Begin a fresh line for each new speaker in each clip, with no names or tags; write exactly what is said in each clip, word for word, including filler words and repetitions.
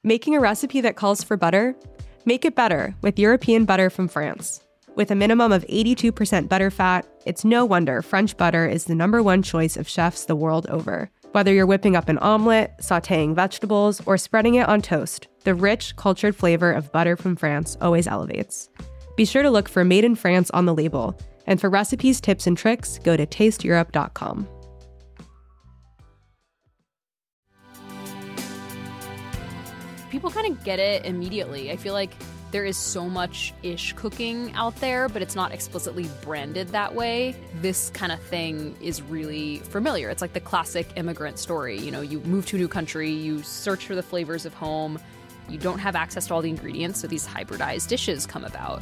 Making a recipe that calls for butter? Make it better with European butter from France. With a minimum of eighty-two percent butter fat, it's no wonder French butter is the number one choice of chefs the world over. Whether you're whipping up an omelet, sautéing vegetables, or spreading it on toast, the rich, cultured flavor of butter from France always elevates. Be sure to look for Made in France on the label. And for recipes, tips, and tricks, go to taste europe dot com.
People kind of get it immediately. I feel like there is so much ish cooking out there, but it's not explicitly branded that way. This kind of thing is really familiar. It's like the classic immigrant story. You know, you move to a new country, you search for the flavors of home, you don't have access to all the ingredients, so these hybridized dishes come about.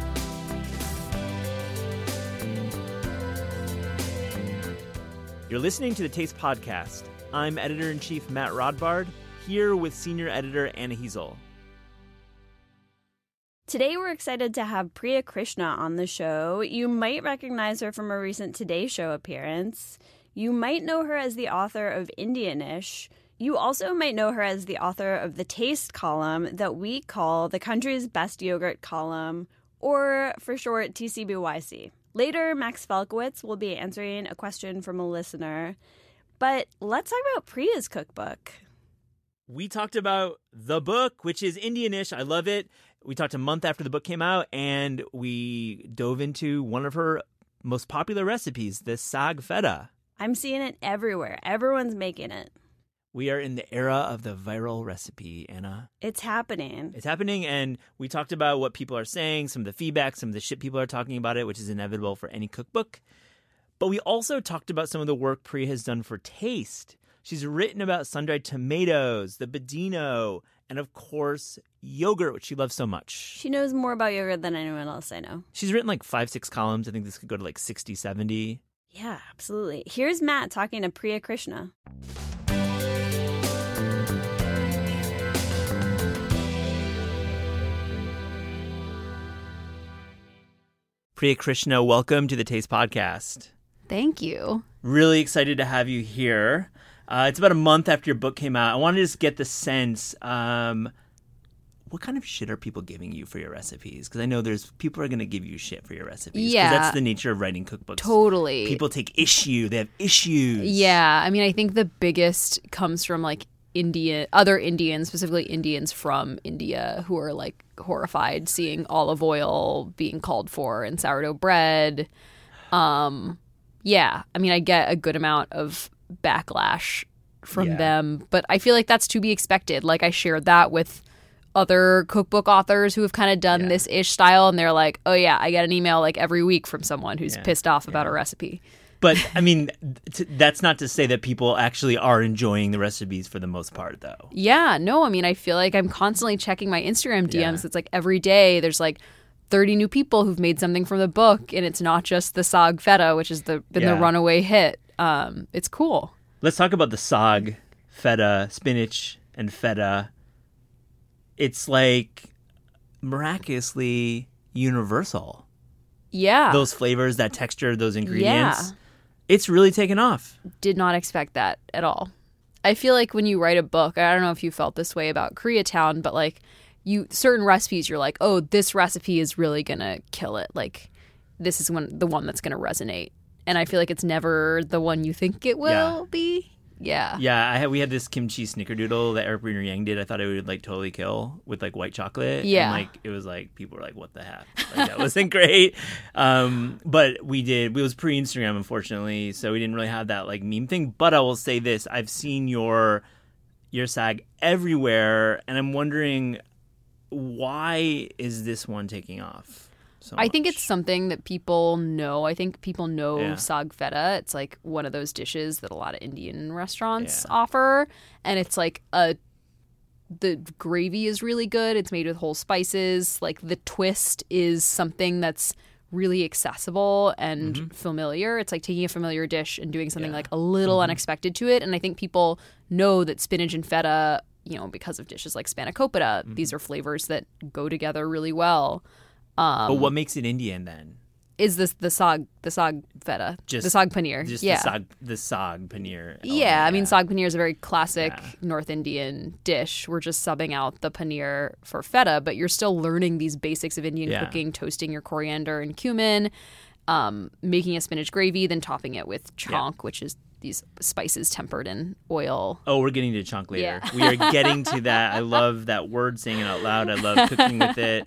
You're listening to the Taste Podcast. I'm Editor-in-Chief Matt Rodbard, here with Senior Editor Anna Hezel.
Today we're excited to have Priya Krishna on the show. You might recognize her from a recent Today Show appearance. You might know her as the author of Indianish. You also might know her as the author of the Taste column that we call the country's best yogurt column, or for short, T C B Y C. Later, Max Falkowitz will be answering a question from a listener. But let's talk about Priya's cookbook.
We talked about the book, which is Indianish. I love it. We talked a month after the book came out, and we dove into one of her most popular recipes, the sag feta.
I'm seeing it everywhere. Everyone's making it.
We are in the era of the viral recipe, Anna.
It's happening.
It's happening, and we talked about what people are saying, some of the feedback, some of the shit people are talking about it, which is inevitable for any cookbook. But we also talked about some of the work Priya has done for Taste. She's written about sun-dried tomatoes, the Bodino, and of course, yogurt, which she loves so much.
She knows more about yogurt than anyone else I know.
She's written like five, six columns. I think this could go to like sixty, seventy.
Yeah, absolutely. Here's Matt talking to Priya Krishna.
Priya Krishna, welcome to the Taste Podcast.
Thank you.
Really excited to have you here. Uh, it's about a month after your book came out. I wanted to just get the sense, um, what kind of shit are people giving you for your recipes? Because I know there's people are going to give you shit for your recipes.
Yeah.
Because that's the nature of writing cookbooks.
Totally.
People take issue. They have issues.
Yeah. I mean, I think the biggest comes from like India, other Indians, specifically Indians from India, who are like horrified seeing olive oil being called for in sourdough bread. Um, yeah. I mean, I get a good amount of backlash from
Yeah.
them, but I feel like that's to be expected. Like I shared that with other cookbook authors who have kind of done
Yeah.
this ish style, and they're like, oh yeah, I get an email like every week from someone who's
Yeah.
pissed off about
Yeah.
a recipe.
But, I mean, t- that's not to say that people actually are enjoying the recipes for the most part, though.
Yeah, no, I mean, I feel like I'm constantly checking my Instagram D Ms.
Yeah.
It's like every day there's like thirty new people who've made something from the book, and it's not just the sag feta, which has the been
Yeah.
the runaway hit. Um, it's cool.
Let's talk about the sag, feta, spinach, and feta. It's like miraculously universal.
Yeah.
Those flavors, that texture, those ingredients.
Yeah.
It's really taken off.
Did not expect that at all. I feel like when you write a book, I don't know if you felt this way about Koreatown, but like you certain recipes, you're like, oh, this recipe is really gonna kill it. Like this is one the one that's gonna resonate. And I feel like it's never the one you think it will
Yeah.
be. Yeah.
Yeah, I had, we had this kimchi snickerdoodle that Eric Briner Yang did. I thought it would like totally kill with like white chocolate.
Yeah.
And like it was like people were like, "What the heck?" Like, that wasn't great. Um, but we did. It was pre-Instagram, unfortunately, so we didn't really have that like meme thing. But I will say this: I've seen your your sag everywhere, and I'm wondering why is this one taking off? So
I think
much?
it's something that people know. I think people know
Yeah.
sag feta. It's like one of those dishes that a lot of Indian restaurants
Yeah.
offer, and it's like a the gravy is really good. It's made with whole spices. Like the twist is something that's really accessible and familiar. It's like taking a familiar dish and doing something
Mm-hmm. Yeah.
like a little unexpected to it. And I think people know that spinach and feta, you know, because of dishes like spanakopita, these are flavors that go together really well. Um,
But what makes it Indian then?
is this the sag the sag feta,
Just,
the sag paneer?
Just
yeah,
the sag, the sag paneer. element,
yeah. I mean, sag paneer is a very classic
Yeah.
North Indian dish. We're just subbing out the paneer for feta, but you're still learning these basics of Indian
Yeah.
cooking: toasting your coriander and cumin, um, making a spinach gravy, then topping it with chonk, which is these spices tempered in oil.
Oh, we're getting to chonk later.
Yeah.
We are getting to that. I love that word, saying it out loud. I love cooking with it.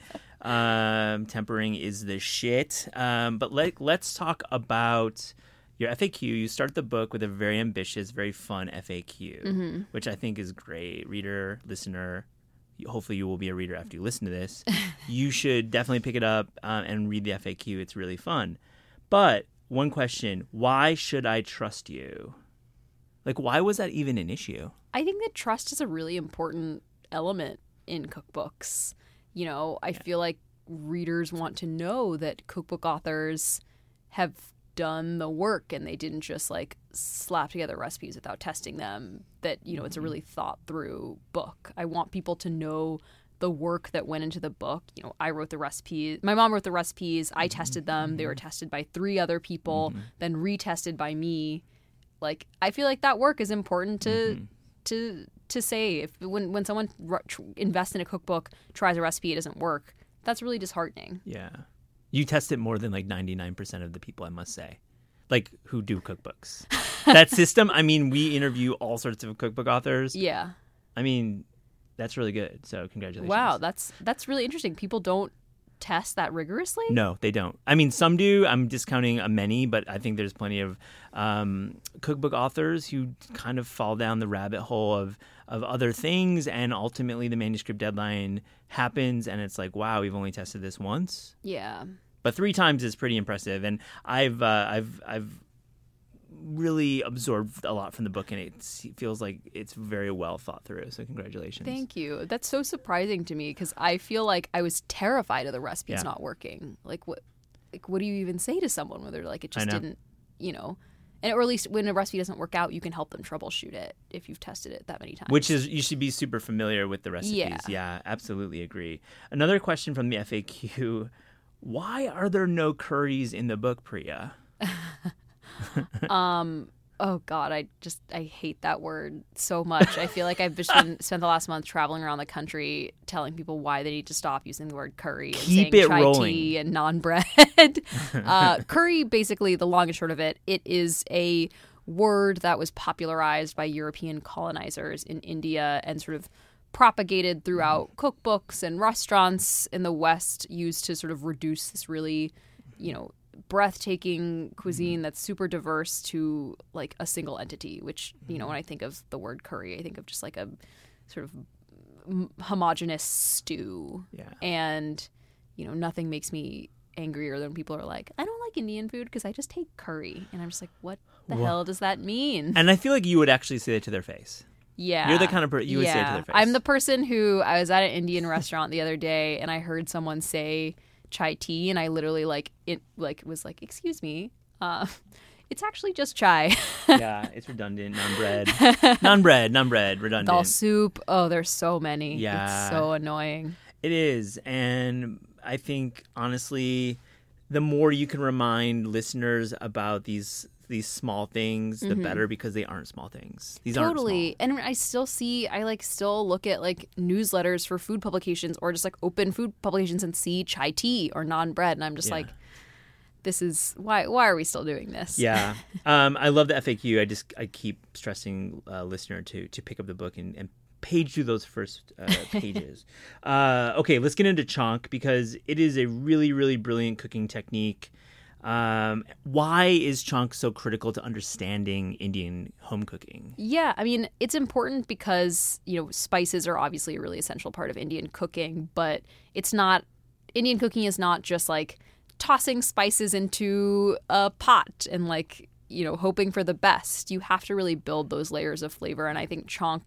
Um, tempering is the shit. Um, but let, let's talk about your F A Q. You start the book with a very ambitious, very fun F A Q,
Mm-hmm.
which I think is great. Reader, listener, hopefully you will be a reader after you listen to this. You should definitely pick it up uh, and read the F A Q. It's really fun. But one question, why should I trust you? Like, why was that even an issue?
I think that trust is a really important element in cookbooks. You know, I feel like readers want to know that cookbook authors have done the work and they didn't just like slap together recipes without testing them, that, you know, it's a really thought through book. I want people to know the work that went into the book. You know, I wrote the recipes. My mom wrote the recipes. I tested them. They were tested by three other people, mm-hmm. then retested by me. Like, I feel like that work is important to mm-hmm. to to say. If when when someone r- tr- invests in a cookbook, tries a recipe, it doesn't work, that's really disheartening.
Yeah. You test it more than like ninety-nine percent of the people, I must say, like, who do cookbooks. That system, I mean, we interview all sorts of cookbook authors.
Yeah.
I mean, that's really good. So congratulations.
Wow, that's that's really interesting. People don't test that rigorously?
No, they don't. I mean, some do. I'm discounting a many, but I think there's plenty of um, cookbook authors who kind of fall down the rabbit hole of of other things, and ultimately the manuscript deadline happens, and it's like, wow, we've only tested this once.
Yeah.
But three times is pretty impressive, and I've uh, I've I've really absorbed a lot from the book, and it feels like it's very well thought through. So congratulations.
Thank you. That's so surprising to me, because I feel like I was terrified of the recipes
Yeah.
not working. Like what, like what do you even say to someone whether like it just
know.
didn't, you know, and or at least when a recipe doesn't work out, you can help them troubleshoot it if you've tested it that many times.
Which is, you should be super familiar with the recipes.
Yeah.
Yeah, absolutely agree. Another question from the F A Q: why are there no curries in the book, Priya?
um. Oh God, I just I hate that word so much. I feel like I've just been spent the last month traveling around the country telling people why they need to stop using the word curry and
Keep
saying
it
chai
rolling.
tea and naan bread. uh, curry, basically, the long and short of it, it is a word that was popularized by European colonizers in India and sort of propagated throughout cookbooks and restaurants in the West, used to sort of reduce this really, you know, breathtaking cuisine that's super diverse to like a single entity, which, you know, when I think of the word curry, I think of just like a sort of m- homogenous stew.
Yeah.
And, you know, nothing makes me angrier than people are like, I don't like Indian food because I just hate curry. And I'm just like, what the
Well-
hell does that mean?
And I feel like you would actually say that to their face.
Yeah.
You're the kind of person you would
yeah.
say it to their face.
I'm the person who, I was at an Indian restaurant the other day and I heard someone say chai tea, and I literally like it like was like, excuse me, uh it's actually just chai.
Yeah, it's redundant. Naan bread. Naan bread. Naan bread. Redundant.
Dal soup. Oh, there's so many.
Yeah.
It's so annoying.
It is. And I think, honestly, the more you can remind listeners about these these small things, the better, because they aren't small things. These
Totally.
aren't small.
And I still see, I like still look at like newsletters for food publications or just like open food publications and see chai tea or naan bread. And I'm just
Yeah.
like, this is, why Why are we still doing this?
Yeah. um, I love the F A Q. I just I keep stressing uh, listener to to pick up the book and, and page through those first uh, pages. uh, okay, let's get into chonk, because it is a really, really brilliant cooking technique. Um, why is chonk so critical to understanding Indian home cooking?
Yeah, I mean, it's important because, you know, spices are obviously a really essential part of Indian cooking, but it's not, Indian cooking is not just like tossing spices into a pot and like, you know, hoping for the best. You have to really build those layers of flavor, and I think chonk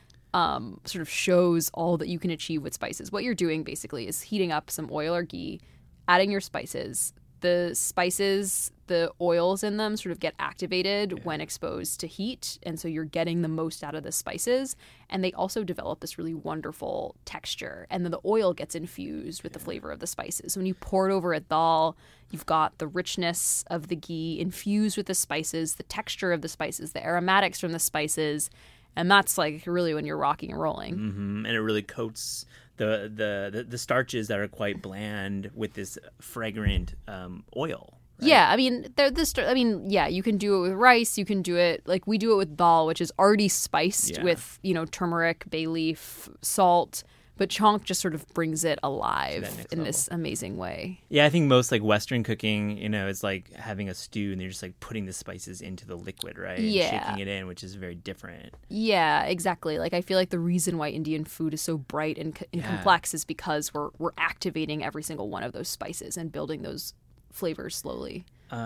um, sort of shows all that you can achieve with spices. What you're doing basically is heating up some oil or ghee, adding your spices, the spices, the oils in them sort of get activated yeah. when exposed to heat. And so you're getting the most out of the spices. And they also develop this really wonderful texture. And then the oil gets infused with yeah. the flavor of the spices. So when you pour it over a dal, you've got the richness of the ghee infused with the spices, the texture of the spices, the aromatics from the spices. And that's like really when you're rocking and rolling.
Mm-hmm. And it really coats the, the, the, the starches that are quite bland with this fragrant um, oil. Right?
Yeah, I mean, they're this. I mean, yeah, you can do it with rice. You can do it like we do it with dal, which is already spiced yeah. with, you know, turmeric, bay leaf, salt. But chonk just sort of brings it alive in level. This amazing way.
Yeah, I think most like Western cooking, you know, is like having a stew and they're just like putting the spices into the liquid, right?
Yeah.
And shaking it in, which is very different.
Yeah, exactly. Like I feel like the reason why Indian food is so bright and, and yeah. complex is because we're we're activating every single one of those spices and building those flavors slowly.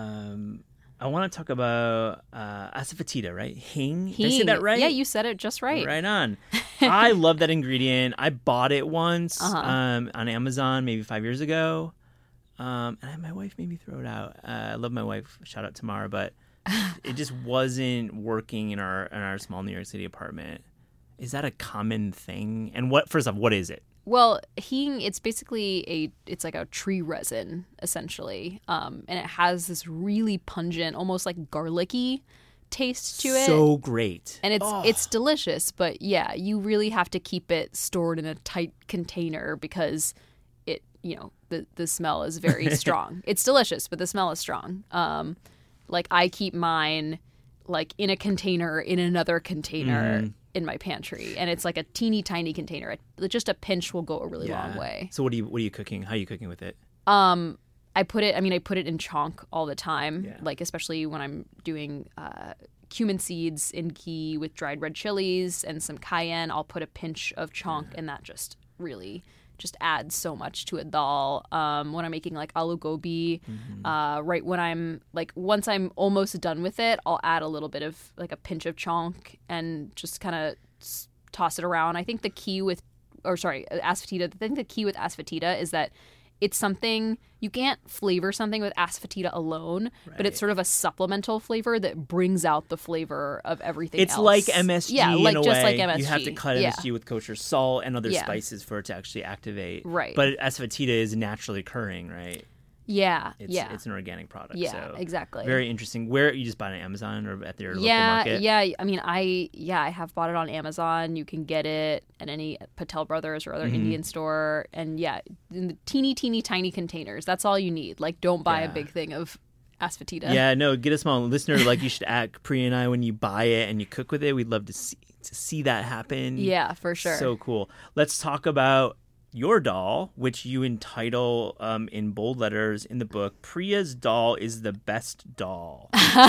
Um, I want to talk about uh, asafoetida, right? Hing.
Hing.
Did I say that right?
Yeah, you said it just right.
Right on. I love that ingredient. I bought it once uh-huh. um, on Amazon maybe five years ago. Um, and my wife made me throw it out. Uh, I love my wife. Shout out Tamara. But it just wasn't working in our in our small New York City apartment. Is that a common thing? And what? First off, what is it?
Well, hing, it's basically a, it's like a tree resin, essentially. Um, and it has this really pungent, almost like garlicky taste to it.
So great.
And it's
oh.
it's delicious. But yeah, you really have to keep it stored in a tight container because it, you know, the, the smell is very strong. It's delicious, but the smell is strong. Um, like I keep mine like in a container, in another container. Mm. in my pantry, and it's like a teeny tiny container. Just a pinch will go a really yeah. long way.
So what are you what are you cooking? How are you cooking with it?
Um, I put it. I mean, I put it in chonk all the time.
Yeah.
Like especially when I'm doing uh, cumin seeds in ghee with dried red chilies and some cayenne. I'll put a pinch of chonk, yeah. and that just really just adds so much to a dal. Um, when I'm making like aloo gobi, mm-hmm. uh, right when I'm like once I'm almost done with it, I'll add a little bit of like a pinch of chonk and just kind of s- toss it around. I think the key with, or sorry, asafoetida. I think the key with asafoetida is that it's something you can't flavor something with asafoetida alone, right. but it's sort of a supplemental flavor that brings out the flavor of everything
it's
else.
It's like M S G
yeah,
in
like
a
just
way.
Like M S G.
You have to cut
yeah.
M S G with kosher salt and other
yeah.
spices for it to actually activate.
Right.
But asafoetida is naturally occurring, right?
Yeah,
it's,
yeah.
It's an organic product.
Yeah,
so
exactly.
Very interesting. Where you just buy it on Amazon or at their
yeah,
local market?
Yeah, I mean, I yeah, I have bought it on Amazon. You can get it at any Patel Brothers or other mm-hmm. Indian store, and yeah, in the teeny, teeny, tiny containers. That's all you need. Like, don't buy
yeah.
a big thing of asafoetida.
Yeah, no, get a small listener. Like, you should ask Priya and I when you buy it and you cook with it. We'd love to see to see that happen.
Yeah, for sure.
So cool. Let's talk about your dal, which you entitle um, in bold letters in the book, Priya's Dal is the best dal.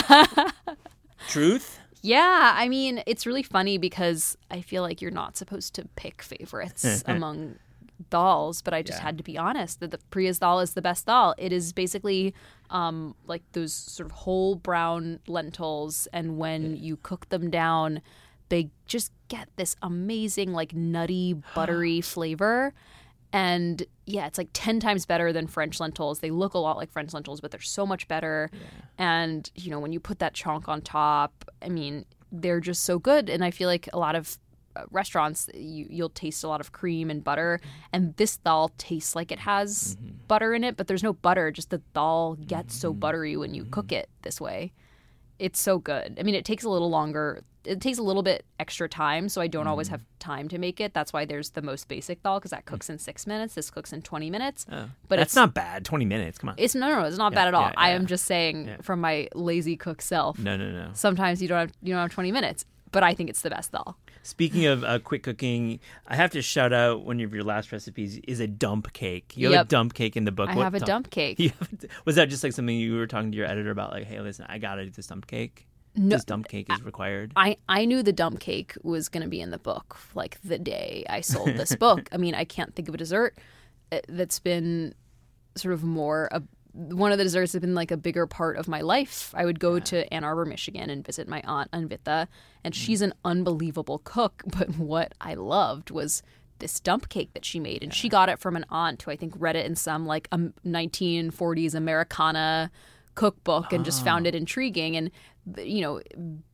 Truth?
Yeah, I mean, it's really funny because I feel like you're not supposed to pick favorites among dals, but I just
yeah.
had to be honest that the Priya's dal is the best dal. It is basically um, like those sort of whole brown lentils, and when you cook them down, they just get this amazing, like, nutty, buttery flavor. And, yeah, it's like ten times better than French lentils. They look a lot like French lentils, but they're so much better. Yeah. And, you know, when you put that chonk on top, I mean, they're just so good. And I feel like a lot of uh, restaurants, you, you'll taste a lot of cream and butter. And this dal tastes like it has mm-hmm. butter in it, but there's no butter. Just the dal gets mm-hmm. so buttery when you mm-hmm. cook it this way. It's so good. I mean, it takes a little longer. It takes a little bit extra time, so I don't mm. always have time to make it. That's why there's the most basic dal, because that cooks in six minutes. This cooks in twenty minutes.
Oh.
But
that's
it's
not bad. twenty minutes. Come on.
It's no, no, no. It's not
yeah,
bad at all.
Yeah, yeah,
I am
yeah.
just saying
yeah.
from my lazy cook self.
No, no, no.
Sometimes you don't have you don't have twenty minutes, but I think it's the best dal.
Speaking of uh, quick cooking, I have to shout out one of your last recipes is a dump cake. You have
yep.
a dump cake in the book.
I
what
have a
dump,
dump cake.
Have, was that just like something you were talking to your editor about? Like, hey, listen, I gotta do this dump cake.
No,
this dump cake is required.
I, I knew the dump cake was going to be in the book, like the day I sold this book. I mean, I can't think of a dessert that's been sort of more a, one of the desserts that's been like a bigger part of my life. I would go yeah. to Ann Arbor, Michigan, and visit my aunt Anvita, and mm. she's an unbelievable cook. But what I loved was this dump cake that she made, and yeah. she got it from an aunt who I think read it in some like a nineteen forties Americana cookbook and oh. just found it intriguing. And you know,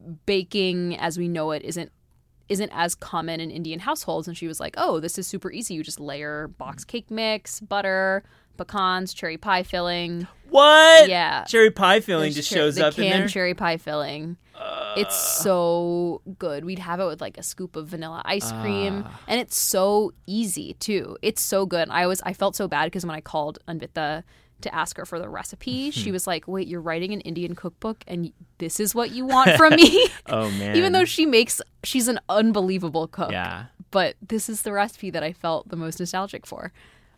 baking as we know it isn't isn't as common in Indian households. And she was like, oh, this is super easy. You just layer box cake mix, butter, pecans, cherry pie filling.
What?
Yeah.
Cherry pie filling
There's
just
cher-
shows
the
up in there?
canned cherry pie filling. Uh, it's so good. We'd have it with like a scoop of vanilla ice cream. Uh, and it's so easy, too. It's so good. I was I felt so bad because when I called Anvita to ask her for the recipe, she was like, wait, you're writing an Indian cookbook and this is what you want from me?
Oh, man.
Even though she makes, she's an unbelievable cook.
Yeah.
But this is the recipe that I felt the most nostalgic for.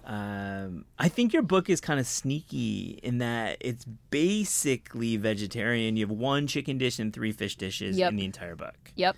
Um, I think your book is kind of sneaky in that it's basically vegetarian. You have one chicken dish and three fish dishes
yep.
in the entire book.
Yep.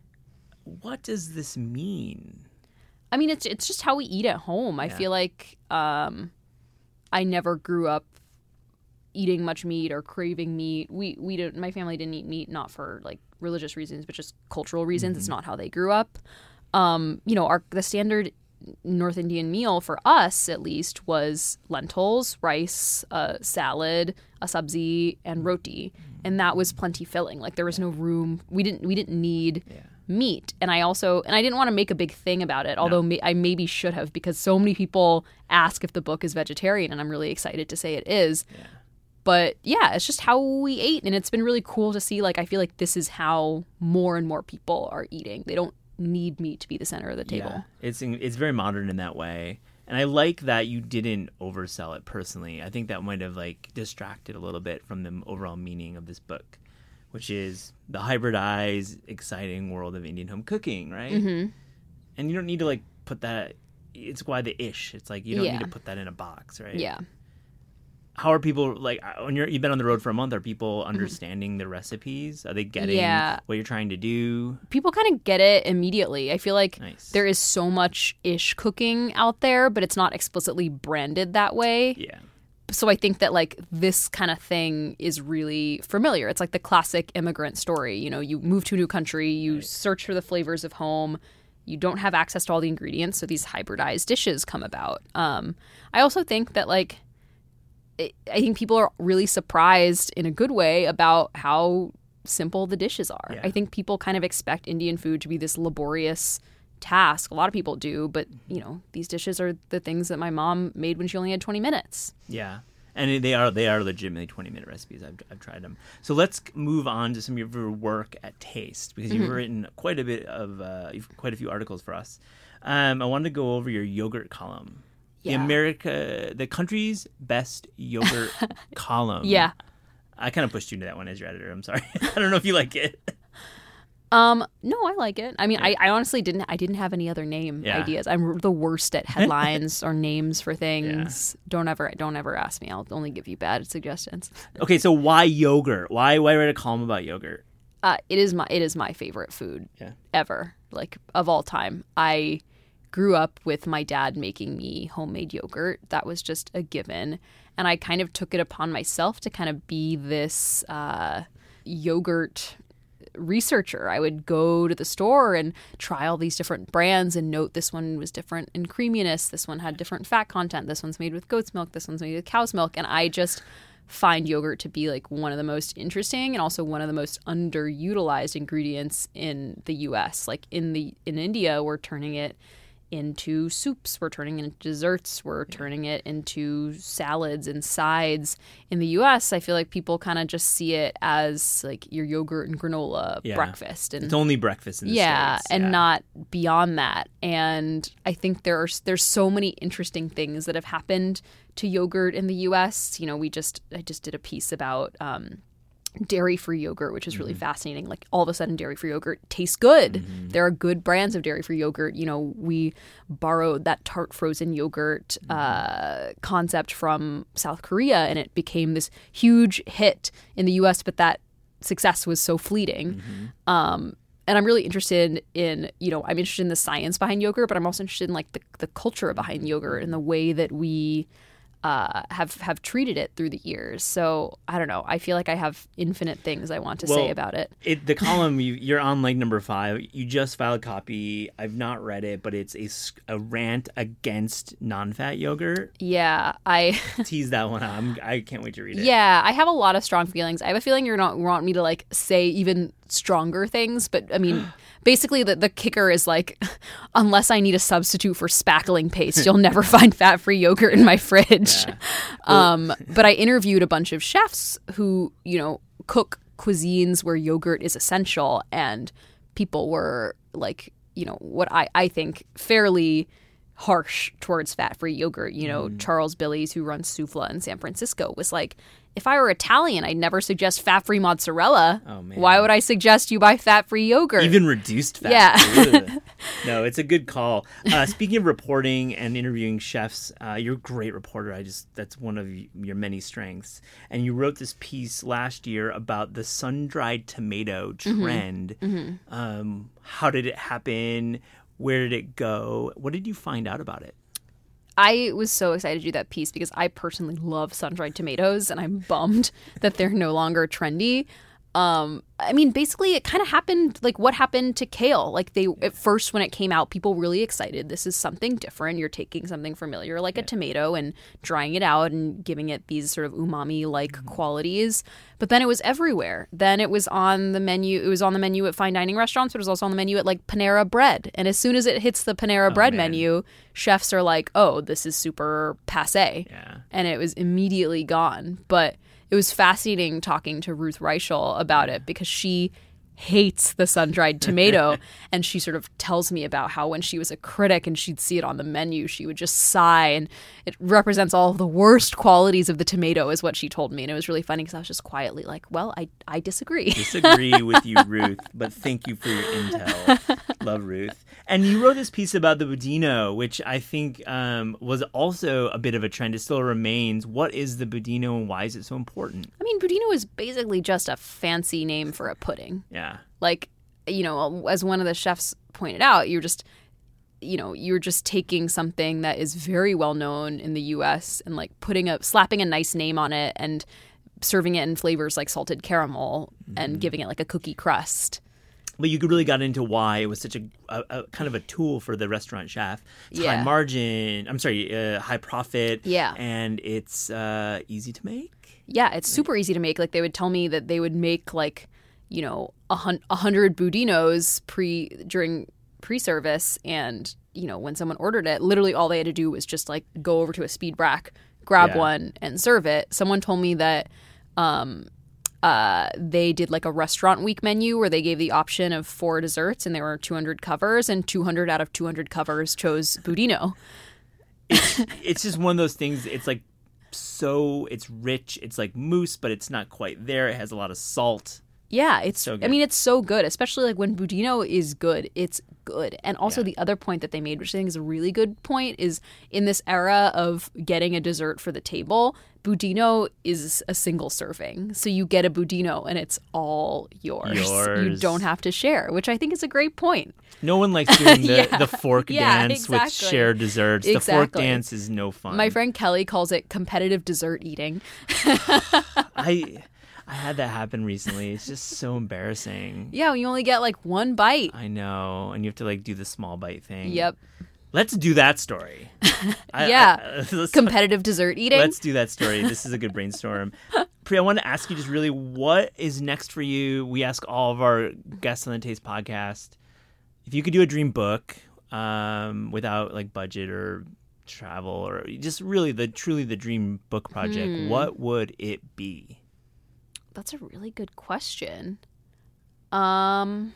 What does this mean?
I mean, it's it's just how we eat at home. I yeah. feel like um, I never grew up eating much meat or craving meat. We we didn't. My family didn't eat meat, not for like religious reasons, but just cultural reasons. Mm-hmm. It's not how they grew up. Um, you know, our the standard North Indian meal for us, at least, was lentils, rice, uh, salad, a sabzi, and roti, and that was plenty filling. Like there was no room. We didn't. We didn't need
yeah.
meat. And I also, and I didn't want to make a big thing about it, although no. may, I maybe should have, because so many people ask if the book is vegetarian, and I'm really excited to say it is.
Yeah.
But yeah, it's just how we ate, and it's been really cool to see. Like I feel like this is how more and more people are eating. They don't need meat to be the center of the table.
Yeah. It's it's very modern in that way. And I like that you didn't oversell it personally. I think that might have like distracted a little bit from the overall meaning of this book, which is the hybridized, exciting world of Indian home cooking, right?
Mm-hmm.
And you don't need to like put that, it's why the ish. It's like you don't
yeah.
need to put that in a box, right?
Yeah.
How are people, like, when you're, you've been on the road for a month, are people understanding mm-hmm. the recipes? Are they getting
yeah.
what you're trying to do?
People kind of get it immediately. I feel like
nice.
There is so much ish cooking out there, but it's not explicitly branded that way.
Yeah.
So I think that, like, this kind of thing is really familiar. It's like the classic immigrant story. You know, you move to a new country, you right. search for the flavors of home, you don't have access to all the ingredients, so these hybridized dishes come about. Um, I also think that, like, I think people are really surprised in a good way about how simple the dishes are.
Yeah.
I think people kind of expect Indian food to be this laborious task. A lot of people do, but you know, these dishes are the things that my mom made when she only had twenty minutes.
Yeah. And they are they are legitimately twenty minute recipes. I've I've tried them. So let's move on to some of your work at Taste, because you've mm-hmm. written quite a bit of uh, you've quite a few articles for us. Um, I wanted to go over your yogurt column.
Yeah.
The America, the country's best yogurt column.
Yeah.
I kind of pushed you into that one as your editor. I'm sorry. I don't know if you like it.
Um, no, I like it. I mean, yeah. I, I honestly didn't, I didn't have any other name
yeah.
ideas. I'm the worst at headlines or names for things. Yeah. Don't ever, don't ever ask me. I'll only give you bad suggestions.
Okay. So why yogurt? Why, why write a column about yogurt?
Uh, it is my, it is my favorite food
yeah.
ever, like of all time. I grew up with my dad making me homemade yogurt. That was just a given. And I kind of took it upon myself to kind of be this uh, yogurt researcher. I would go to the store and try all these different brands and note this one was different in creaminess. This one had different fat content. This one's made with goat's milk. This one's made with cow's milk. And I just find yogurt to be like one of the most interesting and also one of the most underutilized ingredients in the U S. Like in the in India, we're turning it into soups, we're turning it into desserts, we're yeah. turning it into salads and sides. In the U S, I feel like people kind of just see it as like your yogurt and granola
yeah.
breakfast, and
it's only breakfast in the
yeah,
States.
and
yeah.
not beyond that. And I think there are there's so many interesting things that have happened to yogurt in the U S. You know, we just I just did a piece about um, dairy-free yogurt, which is really mm-hmm. fascinating. Like all of a sudden dairy-free yogurt tastes good. Mm-hmm. There are good brands of dairy-free yogurt. You know, we borrowed that tart frozen yogurt mm-hmm. uh, concept from South Korea, and it became this huge hit in the U S, but that success was so fleeting. Mm-hmm. Um, and I'm really interested in, you know, I'm interested in the science behind yogurt, but I'm also interested in like the, the culture behind yogurt and the way that we uh, have have treated it through the years. So I don't know. I feel like I have infinite things I want to
well,
say about it.
it the column, you, you're on like number five. You just filed a copy. I've not read it, but it's a, a rant against non-fat yogurt.
Yeah, I
Tease that one out. I'm, I can't wait to read it.
Yeah, I have a lot of strong feelings. I have a feeling you're not want me to like say even stronger things, but I mean, basically the, the kicker is like, unless I need a substitute for spackling paste, you'll never find fat-free yogurt in my fridge.
Yeah. Well,
um, but I interviewed a bunch of chefs who, you know, cook cuisines where yogurt is essential, and people were like, you know, what I, I think fairly harsh towards fat-free yogurt. You know, mm. Charles Billies, who runs Soufla in San Francisco, was like, if I were Italian, I'd never suggest fat-free mozzarella.
Oh, man.
Why would I suggest you buy fat-free yogurt?
Even reduced fat.
Yeah.
No, it's a good call. Uh, speaking of reporting and interviewing chefs, uh, you're a great reporter. I just that's one of your many strengths. And you wrote this piece last year about the sun-dried tomato trend.
Mm-hmm. Mm-hmm.
Um, how did it happen? Where did it go? What did you find out about it?
I was so excited to do that piece because I personally love sun-dried tomatoes, and I'm bummed that they're no longer trendy. Um, I mean, basically, it kind of happened like what happened to kale. Like they at first, when it came out, people were really excited. This is something different. You're taking something familiar like a tomato and drying it out and giving it these sort of umami-like mm-hmm. qualities. But then it was everywhere. Then it was on the menu. It was on the menu at fine dining restaurants, but it was also on the menu at like Panera Bread. And as soon as it hits the Panera
oh,
Bread
man.
menu, chefs are like, "Oh, this is super passé,"
yeah.
and it was immediately gone. But it was fascinating talking to Ruth Reichel about it because she hates the sun-dried tomato, and she sort of tells me about how when she was a critic and she'd see it on the menu, she would just sigh, and it represents all of the worst qualities of the tomato is what she told me. And it was really funny because I was just quietly like, well, I, I disagree.
Disagree with you, Ruth, but thank you for your intel. Love Ruth. And you wrote this piece about the Budino, which I think um, was also a bit of a trend. It still remains. What is the Budino and why is it so important?
I mean, Budino is basically just a fancy name for a pudding.
Yeah.
Like, you know, as one of the chefs pointed out, you're just, you know, you're just taking something that is very well known in the U S and like putting a, slapping a nice name on it and serving it in flavors like salted caramel mm-hmm. and giving it like a cookie crust.
But you really got into why it was such a, a, a kind of a tool for the restaurant chef. It's
yeah.
high margin, I'm sorry, uh, high profit.
Yeah.
And it's uh, easy to make.
Yeah, it's super easy to make. Like they would tell me that they would make like, you know, a, hun- a hundred Budinos pre during pre-service, and you know when someone ordered it, literally all they had to do was just like go over to a speed rack, grab
yeah.
one, and serve it. Someone told me that um, uh, they did like a restaurant week menu where they gave the option of four desserts, and there were two hundred covers, and two hundred out of two hundred covers chose Budino.
It's, it's just one of those things. It's like so it's rich. It's like mousse, but it's not quite there. It has a lot of salt.
Yeah, it's
so good.
I mean, it's so good, especially like when Budino is good, it's good. And also
Yeah.
the other point that they made, which I think is a really good point, is in this era of getting a dessert for the table, Budino is a single serving. So you get a Budino and it's all yours.
Yours.
You don't have to share, which I think is a great point.
No one likes doing the,
Yeah.
the fork
Yeah,
dance with
exactly.
shared desserts. The fork
Exactly.
dance is no fun.
My friend Kelly calls it competitive dessert eating.
I I had that happen recently. It's just so embarrassing.
Yeah, you only get like one bite.
I know, and you have to like do the small bite thing.
Yep.
Let's do that story. I-
Yeah.
I- let's-
Competitive dessert eating.
Let's do that story. This is a good brainstorm. Priya, I want to ask you just really what is next for you? We ask all of our guests on the Taste podcast, if you could do a dream book um, without like budget or travel or just really the truly the dream book project,
Hmm.
what would it be?
That's a really good question. Um,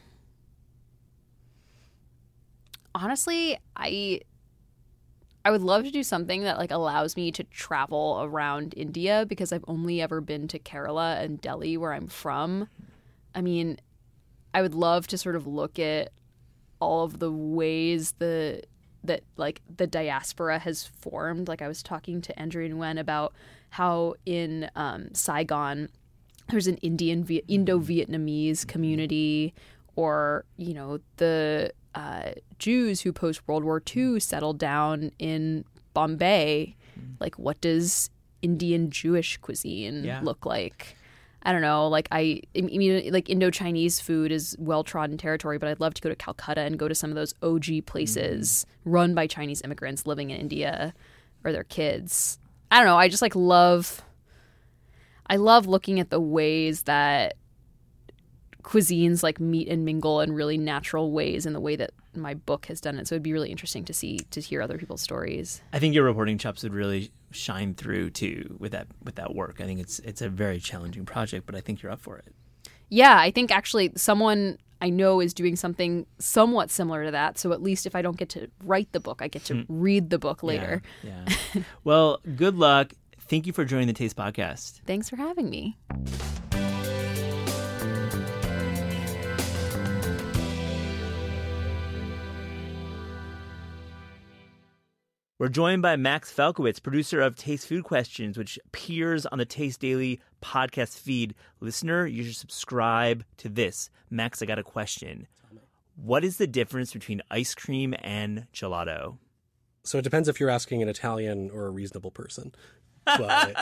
honestly, I I would love to do something that like allows me to travel around India because I've only ever been to Kerala and Delhi, where I'm from. I mean, I would love to sort of look at all of the ways the that like the diaspora has formed. Like I was talking to Andrew Nguyen about how in um, Saigon there's an Indian v- Indo-Vietnamese community, or you know the uh, Jews who post World War Two settled down in Bombay, Like, what does Indian Jewish cuisine
Yeah.
look like? I don't know. Like, I, I mean, like, Indo-Chinese food is well-trodden territory, but I'd love to go to Calcutta and go to some of those O G places mm. run by Chinese immigrants living in India or their kids. I don't know. I just, like, love... I love looking at the ways that cuisines, like, meet and mingle in really natural ways in the way that my book has done it. So it'd be really interesting to see, to hear other people's stories.
I think your reporting chops would really shine through too with that with that work. I think it's it's a very challenging project, but I think you're up for it.
Yeah, I think actually someone I know is doing something somewhat similar to that. So at least if I don't get to write the book, I get to read the book later.
Yeah. yeah. Well, good luck. Thank you for joining the Taste Podcast.
Thanks for having me.
We're joined by Max Falkowitz, producer of Taste Food Questions, which appears on the Taste Daily podcast feed. Listener, you should subscribe to this. Max, I got a question. What is the difference between ice cream and gelato?
So it depends if you're asking an Italian or a reasonable person. But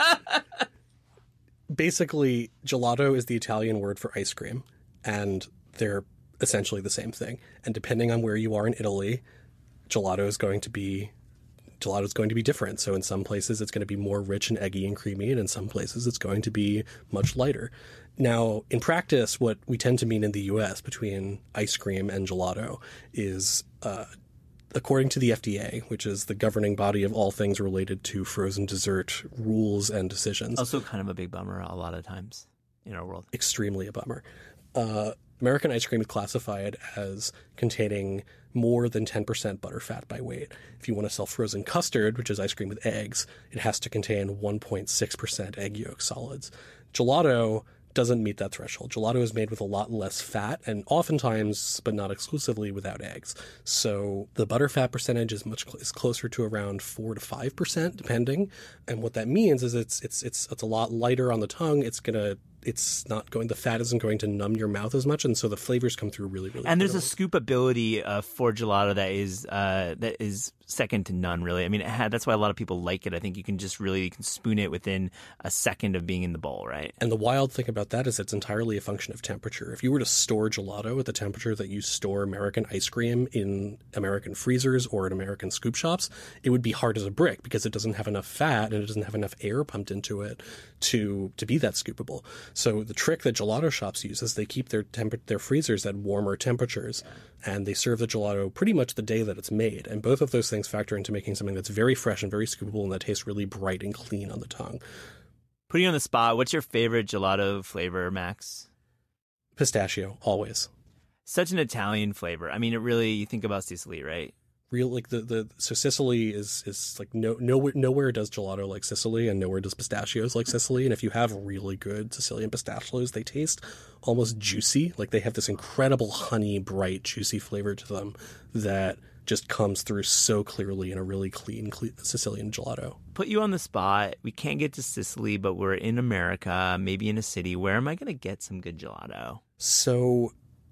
basically, gelato is the Italian word for ice cream, and they're essentially the same thing. And depending on where you are in Italy, gelato is going to be gelato is going to be different. So in some places it's going to be more rich and eggy and creamy, and in some places it's going to be much lighter. Now, in practice, what we tend to mean in the U S between ice cream and gelato is, uh, according to the F D A, which is the governing body of all things related to frozen dessert rules and decisions.
Also kind of a big bummer a lot of times in our world.
Extremely a bummer. Uh, American ice cream is classified as containing more than ten percent butterfat by weight. If you want to sell frozen custard, which is ice cream with eggs, it has to contain one point six percent egg yolk solids. Gelato doesn't meet that threshold. Gelato is made with a lot less fat and oftentimes, but not exclusively, without eggs. So the butterfat percentage is much is closer to around four to five percent, depending. And what that means is it's it's it's it's a lot lighter on the tongue. It's gonna it's not going the fat isn't going to numb your mouth as much, and so the flavors come through really really.
And there's
clearly.
a scoopability uh, for gelato that is uh, that is second to none, really. I mean, it had, that's why a lot of people like it. I think you can just really you can spoon it within a second of being in the bowl, right?
And the wild thing about that is it's entirely a function of temperature. If you were to store gelato at the temperature that you store American ice cream in American freezers or in American scoop shops, it would be hard as a brick because it doesn't have enough fat and it doesn't have enough air pumped into it to to be that scoopable. So the trick that gelato shops use is they keep their temp- their freezers at warmer temperatures, and they serve the gelato pretty much the day that it's made. And both of those things factor into making something that's very fresh and very scoopable and that tastes really bright and clean on the tongue.
Putting you on the spot, what's your favorite gelato flavor, Max?
Pistachio, always.
Such an Italian flavor. I mean, it really, you think about Sicily, right?
Real like the, the so Sicily is is like no nowhere nowhere does gelato like Sicily, and nowhere does pistachios like Sicily. And if you have really good Sicilian pistachios, they taste almost juicy. Like they have this incredible honey, bright, juicy flavor to them that just comes through so clearly in a really clean, clean Sicilian gelato.
Put you on the spot. We can't get to Sicily, but we're in America, maybe in a city. Where am I going to get some good gelato?
So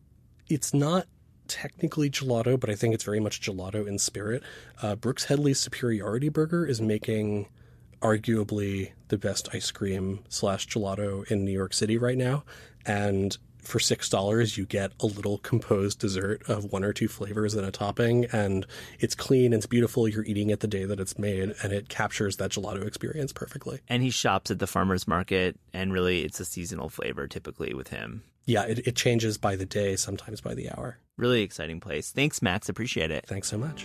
it's not technically gelato, but I think it's very much gelato in spirit. Uh, Brooks Headley's Superiority Burger is making arguably the best ice cream slash gelato in New York City right now. And for six dollars, you get a little composed dessert of one or two flavors and a topping, and it's clean, it's beautiful, you're eating it the day that it's made, and it captures that gelato experience perfectly.
And he shops at the farmer's market, and really it's a seasonal flavor typically with him.
Yeah, it, it changes by the day, sometimes by the hour.
Really exciting place. Thanks, Max. Appreciate it.
Thanks so much.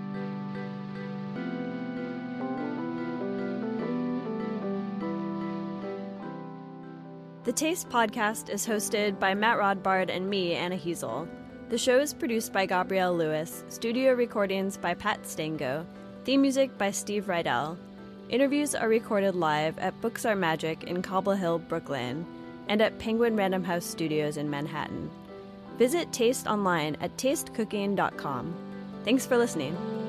The Taste Podcast is hosted by Matt Rodbard and me, Anna Hezel. The show is produced by Gabrielle Lewis, studio recordings by Pat Stango, theme music by Steve Rydell. Interviews are recorded live at Books Are Magic in Cobble Hill, Brooklyn, and at Penguin Random House Studios in Manhattan. Visit Taste online at taste cooking dot com. Thanks for listening.